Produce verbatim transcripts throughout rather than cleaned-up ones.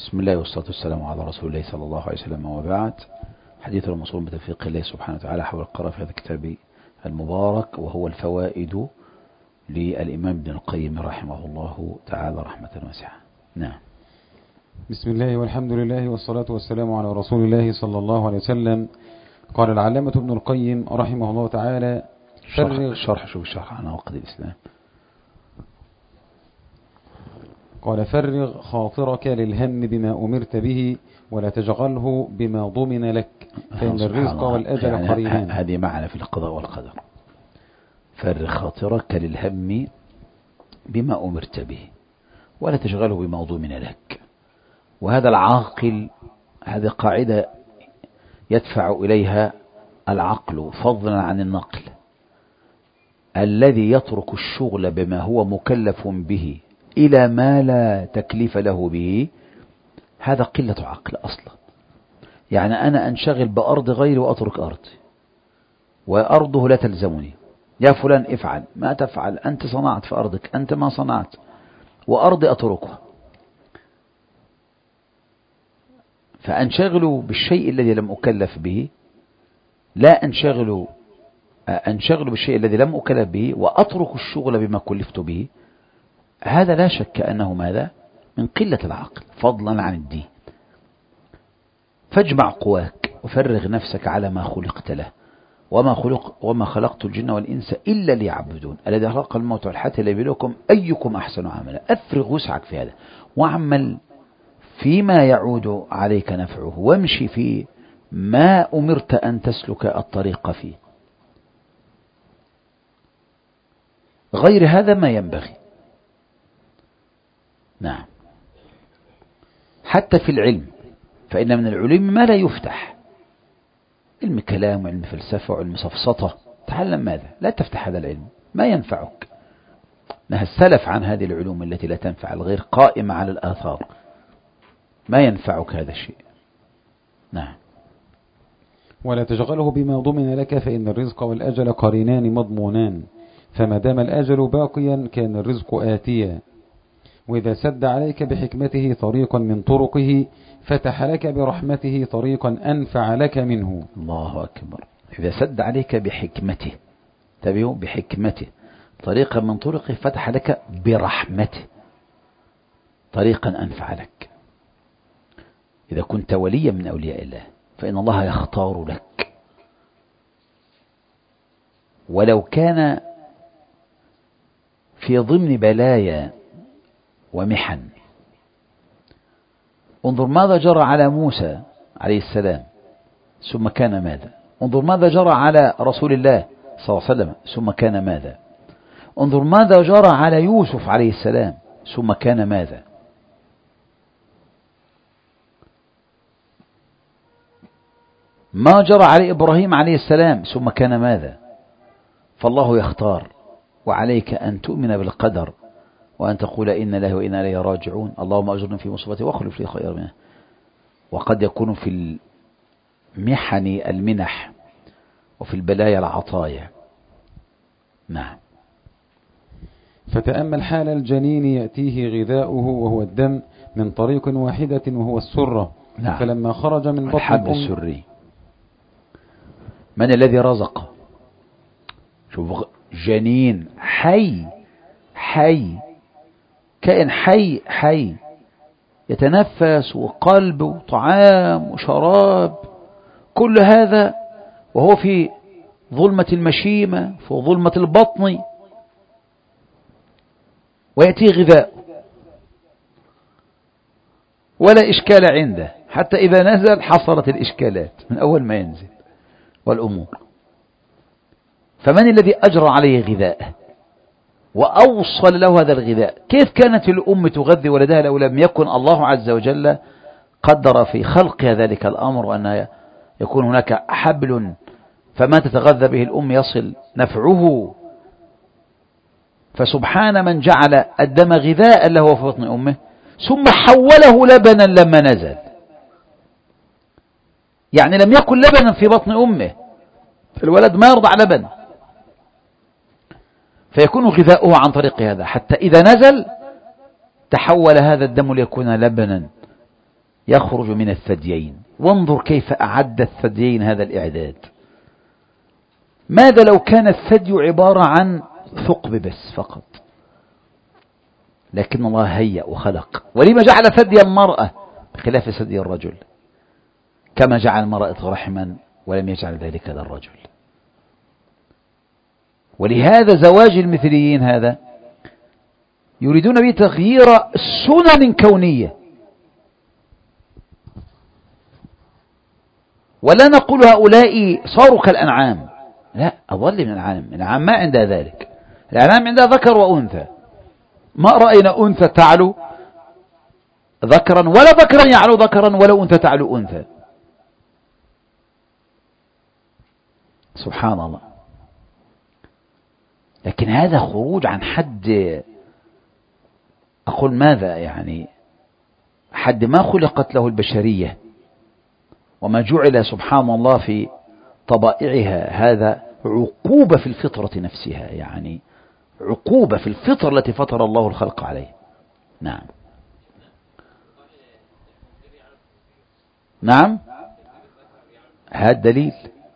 بسم الله والصلاة والسلام على رسول الله صلى الله عليه وسلم، وبعد. حديث الموصول بتوفيق الله سبحانه وتعالى حول القراءة في هذا الكتاب المبارك، وهو الفوائد للإمام ابن القيم رحمه الله تعالى رحمة واسعة. نعم. بسم الله والحمد لله والصلاة والسلام على رسول الله صلى الله عليه وسلم. قال العلامة ابن القيم رحمه الله تعالى: فرغ الشرح. شوف الشرح عن عقد الإسلام. قال: فرغ خاطرك للهم بما أمرت به ولا تشغله بما ضمن لك، فإن الرزق والأجل يعني قريبان. هذه معنى في القضاء والقدر. فرغ خاطرك للهم بما أمرت به ولا تشغله بما ضمن لك. وهذا العاقل، هذه قاعدة يدفع إليها العقل فضلا عن النقل. الذي يترك الشغل بما هو مكلف به إلى ما لا تكليف له به، هذا قلة عقل أصلا. يعني أنا أنشغل بأرض غيري وأترك أرضي، وأرضه لا تلزمني. يا فلان افعل، ما تفعل، أنت صنعت في أرضك، أنت ما صنعت، وأرضي أتركها. فأنشغل بالشيء الذي لم أكلف به، لا أنشغل أنشغل بالشيء الذي لم أكلف به وأترك الشغل بما كلفت به. هذا لا شك أنه ماذا؟ من قلة العقل فضلا عن الدين. فاجمع قواك وفرغ نفسك على ما خلقت له، وما خلق وما خلقت الجن والإنس إلا ليعبدون الذي خلق الموت والحياة ليبلوكم أيكم أحسن عملا. أفرغ وسعك في هذا، واعمل فيما يعود عليك نفعه، وامشي في ما أمرت أن تسلك الطريق فيه. غير هذا ما ينبغي. نعم. حتى في العلم، فإن من العلوم ما لا يفتح. علم كلام وعلم فلسفة وعلم سفسطة، تعلم ماذا؟ لا تفتح هذا العلم، ما ينفعك. نهى السلف عن هذه العلوم التي لا تنفع الغير، قائمة على الآثار، ما ينفعك هذا الشيء. نعم. ولا تشغله بما ضمن لك، فإن الرزق والأجل قرينان مضمونان، فما دام الأجل باقيا كان الرزق آتيا. وإذا سد عليك بحكمته طريقا من طرقه فتح لك برحمته طريقا أنفع لك منه. الله أكبر. إذا سد عليك بحكمته، تبيه بحكمته طريقا من طرقه فتح لك برحمته طريقا أنفع لك. إذا كنت وليا من أولياء الله فإن الله يختار لك، ولو كان في ضمن بلايا ومحن. انظر ماذا جرى على موسى عليه السلام ثم كان ماذا. انظر ماذا جرى على رسول الله صلى الله عليه وسلم ثم كان ماذا. انظر ماذا جرى على يوسف عليه السلام ثم كان ماذا. ما جرى على إبراهيم عليه السلام ثم كان ماذا. فالله يختار، وعليك أن تؤمن بالقدر وأن تقول إن الله وإنا إليه راجعون. اللهم أجرني في مصيبتي واخلف لي خيرا منها. وقد يكون في المحن المنح، وفي البلايا العطايا. نعم. فتأمل حال الجنين يأتيه غذاؤه وهو الدم من طريق واحدة وهو السرة. نعم. فلما خرج من بطن الحب السري، من الذي رزقه؟ شوف، جنين حي حي، كائن حي حي، يتنفس وقلب وطعام وشراب، كل هذا وهو في ظلمة المشيمة، في ظلمة البطن، ويأتيه غذاء ولا إشكال عنده. حتى إذا نزل حصلت الإشكالات من أول ما ينزل والأمور. فمن الذي أجرى عليه غذاءه وأوصل له هذا الغذاء؟ كيف كانت الأم تغذي ولدها لو لم يكن الله عز وجل قدر في خلقها ذلك الأمر، وأن يكون هناك حبل فما تتغذى به الأم يصل نفعه. فسبحان من جعل الدم غذاء له في بطن أمه ثم حوله لبنا لما نزل. يعني لم يكن لبنا في بطن أمه، الولد ما يرضع لبن، فيكون غذاؤه عن طريق هذا، حتى إذا نزل تحول هذا الدم ليكون لبنا يخرج من الثديين. وانظر كيف أعد الثديين هذا الإعداد. ماذا لو كان الثدي عبارة عن ثقب بس فقط؟ لكن الله هيأ وخلق. ولما جعل ثدي المرأة بخلاف ثدي الرجل؟ كما جعل المرأة رحما ولم يجعل ذلك للرجل. ولهذا زواج المثليين هذا يريدون به تغيير سنن كونية. ولا نقول هؤلاء صاروا كالأنعام، لا، أضل من الأنعام. الأنعام ما عندها ذلك. الأنعام عندها ذكر وأنثى. ما رأينا أنثى تعلو ذكرا ولا ذكرا يعلو ذكرا ولا أنثى تعلو أنثى. سبحان الله. لكن هذا خروج عن حد، أقول ماذا يعني، حد ما خلقت له البشرية وما جعل سبحان الله في طبائعها. هذا عقوبة في الفطرة نفسها، يعني عقوبة في الفطرة التي فطر الله الخلق عليه. نعم نعم، هذا دليل.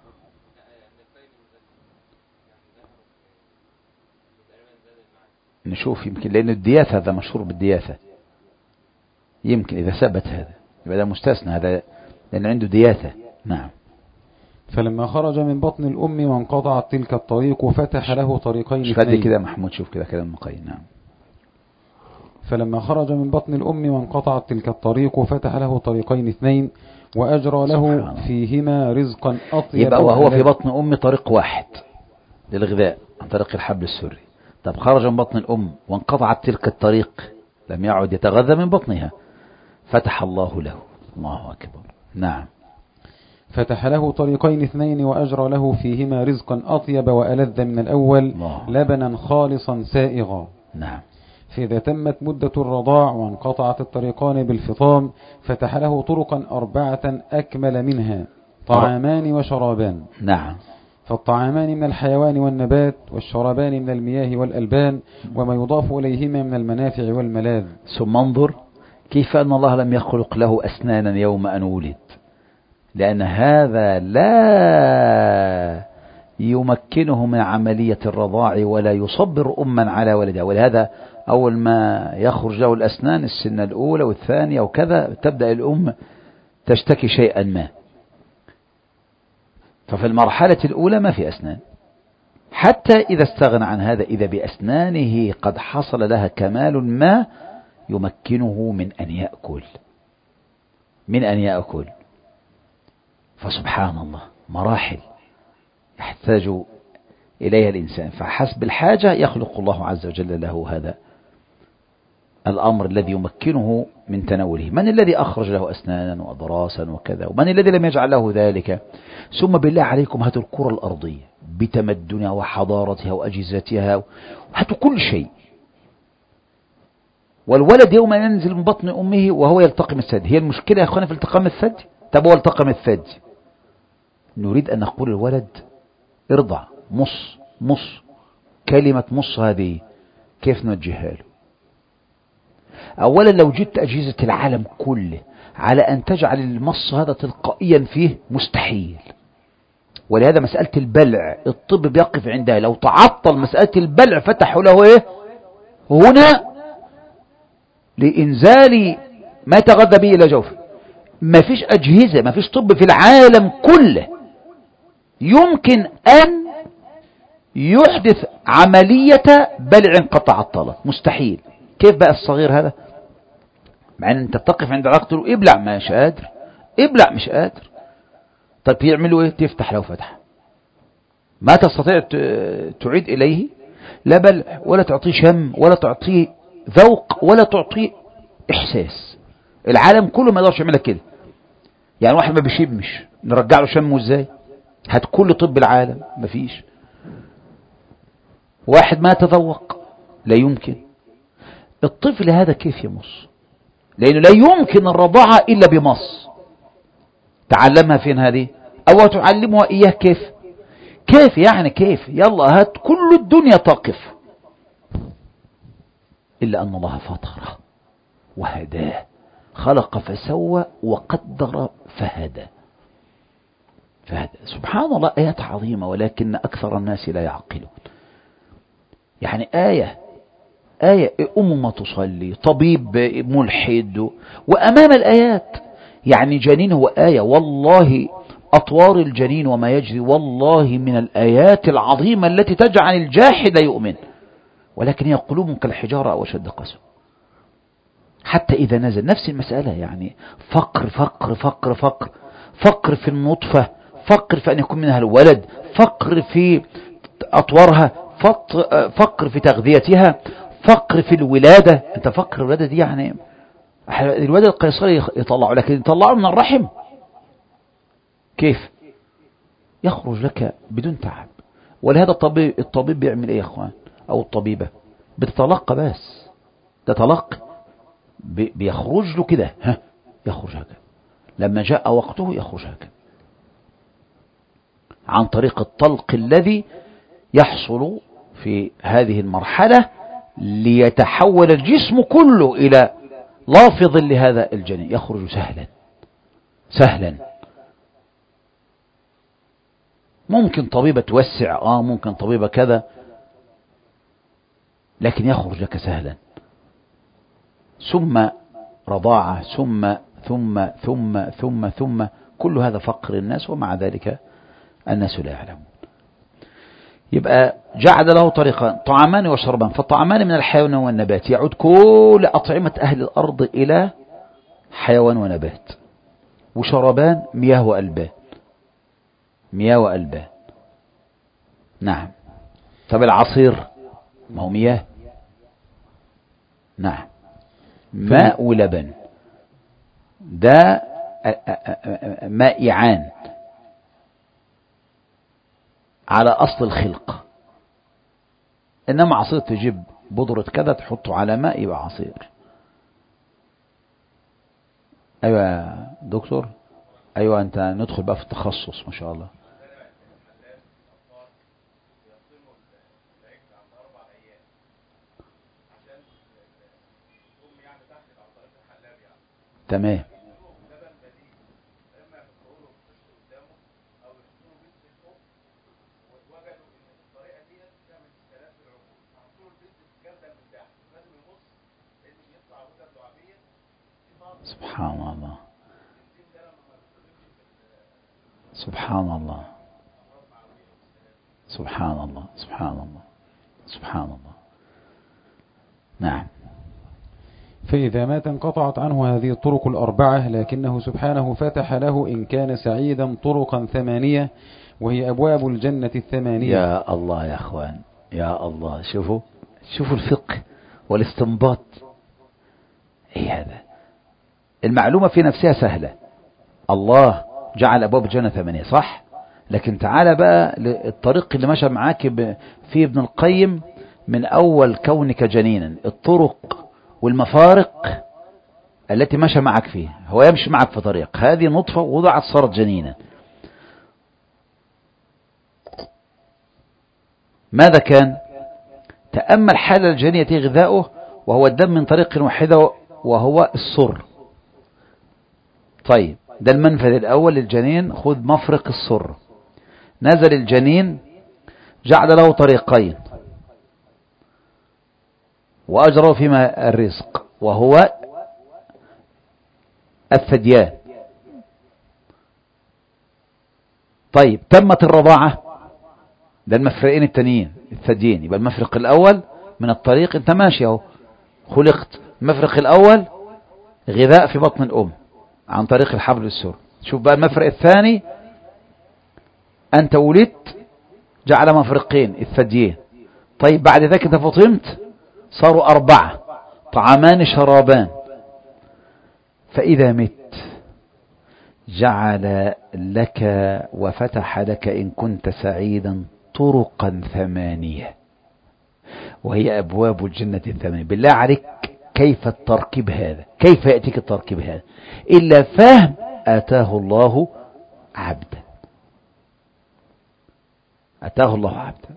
نشوف، يمكن لأن الدياثة هذا مشهور بالدياثة، يمكن إذا ثبت هذا يبقى ده مستثنى، هذا لأن عنده دياثة. نعم. فلما خرج من بطن الأم وانقطعت تلك الطريق فتح له طريقين اثنين. كده محمود، شوف كده كلام مقيم. نعم. فلما خرج من بطن الأم وانقطعت تلك الطريق فتح له طريقين اثنين وأجرى له فيهما رزقا أطيب. يبقى وهو في بطن أم طريق واحد للغذاء عن طريق الحبل السري. طب خرج من بطن الأم وانقطعت تلك الطريق، لم يعد يتغذى من بطنها، فتح الله له. الله أكبر. نعم. فتح له طريقين اثنين وأجرى له فيهما رزقا أطيب وألذ من الأول، الله. لبنا خالصا سائغا. نعم. فإذا تمت مدة الرضاع وانقطعت الطريقان بالفطام فتح له طرقا أربعة أكمل منها، طعامان وشرابان. نعم. فالطعامان من الحيوان والنبات، والشرابان من المياه والألبان، وما يضاف إليهما من المنافع والملاذ. ثم انظر كيف أن الله لم يخلق له أسنانا يوم أن ولد، لأن هذا لا يمكنه من عملية الرضاع ولا يصبر أما على ولدها. ولهذا أول ما يخرج له الأسنان السنة الأولى والثانية وكذا تبدأ الأم تشتكي شيئا ما. ففي المرحلة الأولى ما في أسنان، حتى إذا استغنى عن هذا، إذا بأسنانه قد حصل لها كمال ما يمكنه من أن يأكل من أن يأكل فسبحان الله، مراحل يحتاج إليها الإنسان. فحسب الحاجة يخلق الله عز وجل له هذا الأمر الذي يمكنه من تناوله. من الذي أخرج له أسنانا وأضراسا وكذا؟ ومن الذي لم يجعل له ذلك؟ ثم بالله عليكم هاتوا الكرة الأرضية بتمدنها وحضارتها وأجهزتها، هاتوا كل شيء، والولد يوم ينزل من بطن أمه وهو يلتقم الثدي. هي المشكلة يا أخوانا في التقام الثدي؟ طب هو التقم الثدي، نريد أن نقول الولد ارضع، مص مص. كلمة مص هذه كيف نوجهها له؟ أولا لو جدت أجهزة العالم كله على أن تجعل المص هذا تلقائيا فيه، مستحيل. ولهذا مسألة البلع الطب بيقف عندها. لو تعطل مسألة البلع فتحوا له إيه هنا لإنزال ما تغذى به إلى جوفه. ما فيش أجهزة، ما فيش طب في العالم كله يمكن أن يحدث عملية بلع قد تعطلت، مستحيل. كيف بقى الصغير هذا؟ مع أن أنت تقف عند علاقته له ابلع، مش قادر، ابلع مش قادر. طيب يعملوا إيه؟ تفتح له فتح، ما تستطيع تعيد إليه لا بلع ولا تعطيه شم ولا تعطيه ذوق ولا تعطيه إحساس. العالم كله ما يقدرش يعملها كده. يعني واحد ما بيشمش نرجع له شمه إزاي؟ هات كل طب العالم ما فيش. واحد ما يتذوق لا يمكن. الطفل هذا كيف يمص؟ لأنه لا يمكن الرضاعة إلا بمص. تعلمها فين هذه؟ أو تعلمها إياه كيف؟ كيف يعني كيف؟ يلا هات كل الدنيا تقف، إلا أن الله فطره وهداه خلق فسوى وقدر فهدى. فهدى. سبحان الله، آيات عظيمة ولكن أكثر الناس لا يعقلون. يعني آية آية أم ما تصلي، طبيب ملحد، وأمام الآيات يعني جنين هو آية. والله أطوار الجنين وما يجري والله من الآيات العظيمة التي تجعل الجاحد يؤمن، ولكن هي قلوب كالحجارة أو أشد قسوة. حتى إذا نزل نفس المسألة، يعني فقر فقر فقر فقر فقر في النطفة، فقر في أن يكون منها الولد، فقر في أطوارها، فقر في تغذيتها، فقر في الولادة. أنت فقر الولادة دي يعني الولادة القيصري يطلعوا، لكن يطلعوا من الرحم كيف يخرج لك بدون تعب. ولهذا الطبيب, الطبيب بيعمل ايه يا اخوان، او الطبيبة بتتلقى بس، تتلقى بيخرج له كده، ها يخرج هكذا، لما جاء وقته يخرج هكذا عن طريق الطلق الذي يحصل في هذه المرحلة ليتحول الجسم كله إلى لافظ لهذا الجنين، يخرج سهلا سهلا. ممكن طبيبة توسع، آه ممكن طبيبة كذا، لكن يخرج لك سهلا. ثم رضاعة، ثم ثم ثم ثم ثم كل هذا فقر الناس، ومع ذلك الناس لا يعلمون. يبقى جعل له طريقان، طعامان وشربان. فالطعامان من الحيوان والنبات، يعود كل أطعمة أهل الأرض إلى حيوان ونبات. وشربان مياه وألبان، مياه وألبان. نعم. طب العصير ما هو مياه. نعم. ماء ولبن، ده مائعان على أصل الخلق. إنما عصير تجيب بودرة كذا تحطه على ماء يبقى عصير. أيوة يا دكتور، أيوة أنت ندخل بقى في التخصص ما شاء الله. تمام. سبحان الله سبحان الله سبحان الله سبحان الله سبحان الله. نعم. فإذا مات انقطعت عنه هذه الطرق الأربعة، لكنه سبحانه فتح له إن كان سعيدا طرقا ثمانية، وهي أبواب الجنة الثمانية. يا الله يا أخوان، يا الله، شوفوا شوفوا الفقه والاستنباط. ايه هذا؟ المعلومة في نفسها سهلة، الله جعل أبواب الجنة ثمانية صح، لكن تعال بقى الطريق اللي مشى معاك فيه ابن القيم من أول كونك جنينا، الطرق والمفارق التي مشى معك فيها. هو يمشي معك في طريق، هذه نطفة وضعت صارت جنينا. ماذا كان؟ تأمل حال الجنية غذاؤه، وهو الدم من طريق واحدة وهو السر. طيب ده المنفذ الأول للجنين، خذ مفرق السر. نزل الجنين جعل له طريقين وأجروا فيما الرزق، وهو الثديان. طيب تمت الرضاعة، ده المفرقين التانيين الثديين. يبقى المفرق الأول من الطريق، انت ماشي اهو خلقت، المفرق الأول غذاء في بطن الأم عن طريق الحبل السر. شوف بقى المفرق الثاني، أنت ولدت جعل مفرقين الثديين. طيب بعد ذلك انت فطمت صاروا أربعة، طعامان شرابان. فإذا مت جعل لك وفتح لك إن كنت سعيدا طرقا ثمانية، وهي أبواب الجنة الثمانية. بالله عليك كيف التركيب هذا؟ كيف يأتيك التركيب هذا إلا فهم آتاه الله عبدا، آتاه الله عبدا.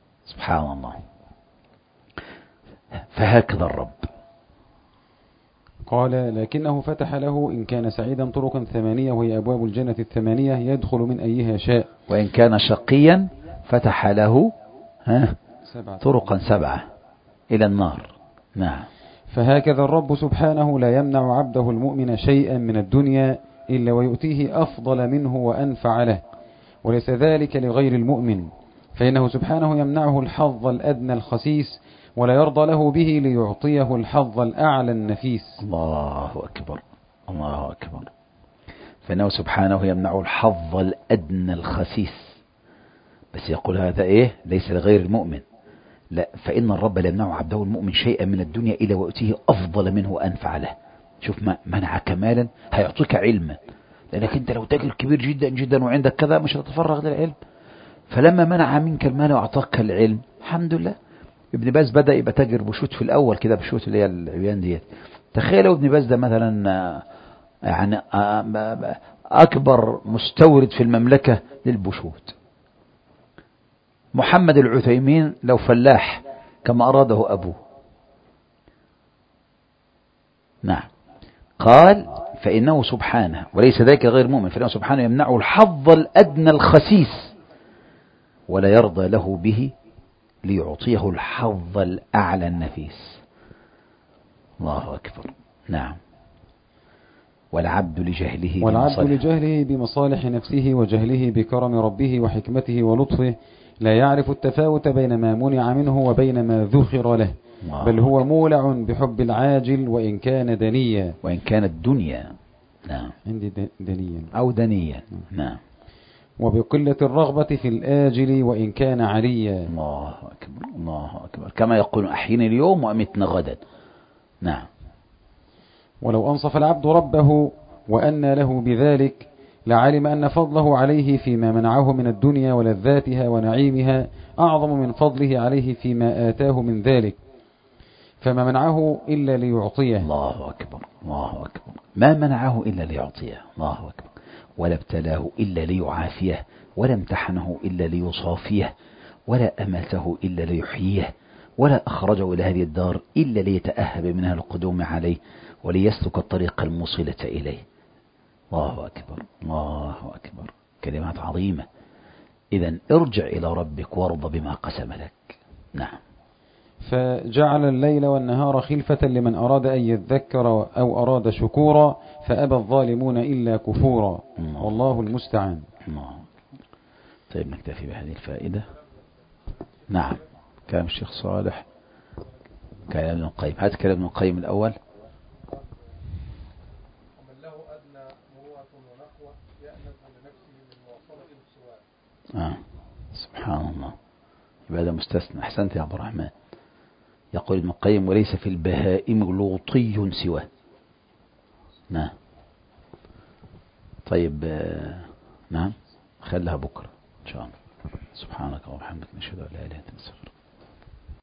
سبحان الله. فهكذا الرب قال لكنه فتح له إن كان سعيدا طرقا ثمانية وهي أبواب الجنة الثمانية يدخل من أيها شاء، وإن كان شقيا فتح له ها سبعة طرقا سبعة إلى النار. نعم. فهكذا الرب سبحانه لا يمنع عبده المؤمن شيئا من الدنيا إلا ويؤتيه أفضل منه وأنفع له، وليس ذلك لغير المؤمن، فإنه سبحانه يمنعه الحظ الأدنى الخسيس ولا يرضى له به ليعطيه الحظ الأعلى النفيس. الله أكبر، الله أكبر. فإنه سبحانه يمنع الحظ الأدنى الخسيس، بس يقول هذا إيه ليس لغير المؤمن، لا، فإن الرب لا يمنع عبده المؤمن شيئا من الدنيا إلا ويؤتيه أفضل منه وأنفع له. شوف، ما منع كمالا هيعطيك علما، لأنك أنت لو تاجر كبير جدا جدا وعندك كذا مش هتتفرغ للعلم، فلما منع منك المال وأعطاك العلم الحمد لله. ابن باز بدأ يبقى تاجر بشوت في الأول كده، بشوت اللي هي العيان ديت. تخيلوا ابن باز ده مثلا يعني أكبر مستورد في المملكة للبشوت. محمد العثيمين لو فلاح كما أراده أبوه. نعم. قال فإنه سبحانه وليس ذلك غير مؤمن، فإنه سبحانه يمنعه الحظ الأدنى الخسيس ولا يرضى له به ليعطيه الحظ الأعلى النفيس. الله أكبر. نعم. والعبد لجهله والعبد لجهله بمصالح نفسه وجهله بكرم ربه وحكمته ولطفه لا يعرف التفاوت بين ما منع منه وبين ما ذخر له، بل هو مولع بحب العاجل وإن كان دنيا، وإن كانت دنيا. نعم. عندي دنيا أو دنيا. نعم. وبقلة الرغبة في الآجل وإن كان عليا. الله أكبر، الله أكبر. كما يقول أحيينا اليوم وأمتنا غدا. نعم. ولو أنصف العبد ربه وأن له بذلك لعلم أن فضله عليه فيما منعه من الدنيا ولذاتها ونعيمها أعظم من فضله عليه فيما آتاه من ذلك، فما منعه إلا ليعطيه. الله أكبر، الله أكبر. ما منعه إلا ليعطيه. الله أكبر. ولا ابتلاه إلا ليعافيه، ولا امتحنه إلا ليصافيه، ولا أماته إلا ليحييه، ولا أخرجه إلى هذه الدار إلا ليتأهب منها القدوم عليه وليسلك الطريق الموصلة إليه. الله أكبر، الله أكبر. كلمات عظيمة. إذن ارجع إلى ربك وارض بما قسم لك. نعم. فجعل الليل والنهار خلفة لمن أراد أن يذكر أو أراد شكورا فأبى الظالمون إلا كفورا. الله. والله المستعان. الله. طيب نكتفي بهذه الفائدة. نعم. كلام الشيخ صالح، كلام ابن القيم. هات كلام ابن القيم الأول. ومن له أدنى مروءة ونقوة يأنس لنفسه من مواصلة السواء. آه. سبحان الله. يبقى هذا مستثنى. أحسنت يا عبد الرحمن. يقول ابن القيم وليس في البهائم لوطي سواه. نعم. طيب. نعم. خلها بكرة إن شاء الله. سبحانك وبحمدك نشهد أن لا إله إلا أنت نستغفرك.